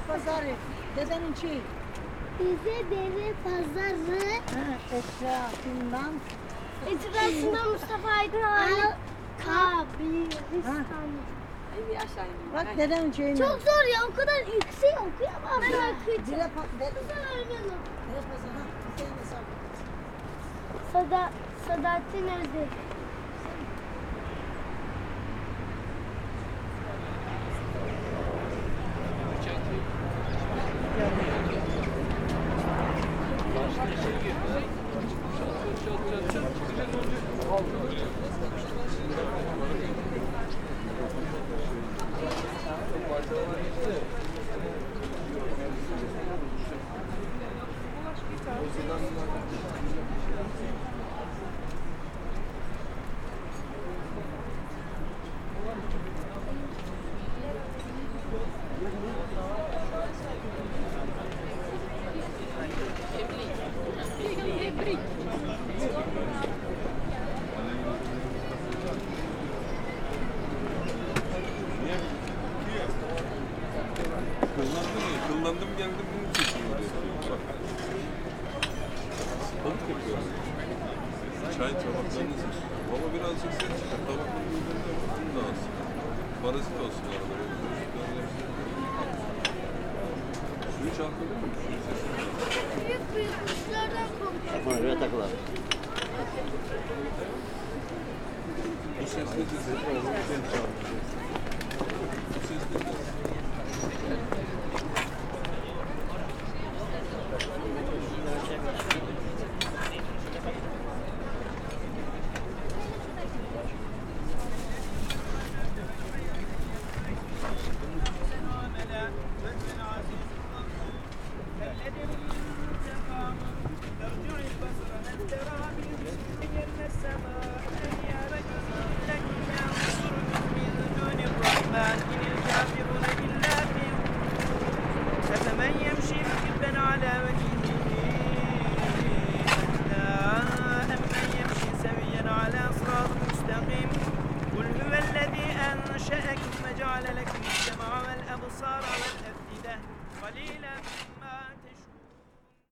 pazarı. Dedenin şeyi. Bize deve pazarı. Etrafından. Etrafında Mustafa Aydın Kabristan. Bak dedenin şeyini. Çok zor ya, o kadar yüksek okuyamam. Ben okuyacağım. Dile pat. Güzel öğrenelim. Dile pazarı. Sadattin Özdemir. Kullandım geldim bunu çekiyor. Balık yapıyorum. Çay tabaklarınız var. Baba birazcık ses çıkar. Tabakların üzerinde bunu da alsın. Parazit olsun arada. Suyu çalkalıyor mu? Suyu sesini. Büyük büyük kuşlardan korkuyorum. Oraya takılalım. Bu ses ne sesi? Bu ses ne sesi? أفمن يمشي مكبا على وجهه أمن يمشي سويا على صراط مستقيم قل هو الذي أنشأكم وجعل لكم السمع والأبصار والأفئدة قليلا